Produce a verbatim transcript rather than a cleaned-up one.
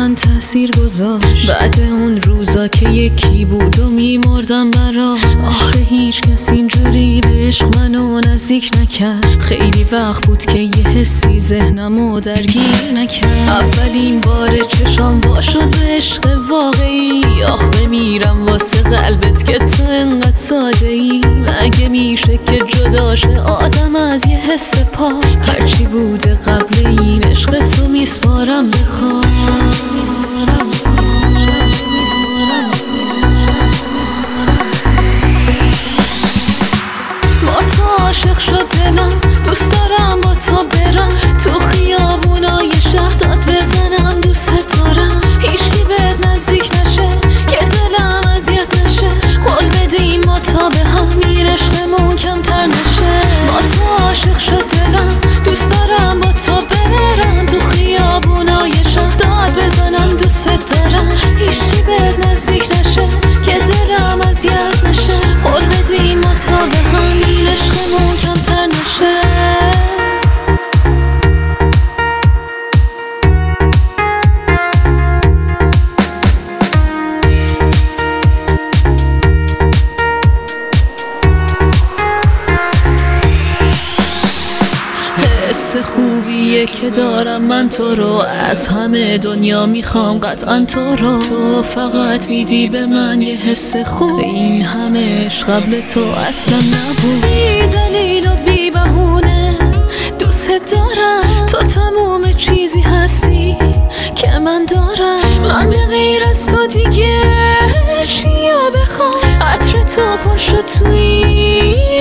من تأثیر گذاشت. بعد اون روزا که یکی بود و میمردم برا، آخه هیچ کس اینجوری به عشق منو نزدیک نکرد. خیلی وقت بود که یه حسی ذهنمو درگیر نکرد. اولین بار چشام وا شد به عشق واقعی. آخ بمیرم واسه قلبت که تو انقدر ساده ای. مگه میشه که جداشه آدم از یه حس پاک؟ هرچی بوده قبل این عشق تو میسپارم به خاک. با تو عاشق شد دلم، دوست دارم با تو برم تو خیابونای شهر داد بزنم دوست دارم. هیچکی بهت نزدیک نشه که دلم اذیت نشه. قول بدیم ما تا به هم این عشقمون کمتر نشه. با تو عاشق شد دلم، دوست دارم با تو برم تو خیابونای شهر داد بزنم دوست دارم. هیچکی بهت نزدیک نشه که دلم اذیت نشه. قول بدیم ما تا به هم این عشقمون کمتر نشه. حس خوبیه که دارم من تو رو، از همه دنیا میخوام قطعا تو رو. تو فقط میدی به من یه حس خوب، این همه عشق قبل تو اصلا نبود. بی دلیل و بی بهونه دوست دارم، تو تموم چیزی هستی که من دارم. من به غیر از تو دیگه چیا بخوام؟ عطر تو پر شد توی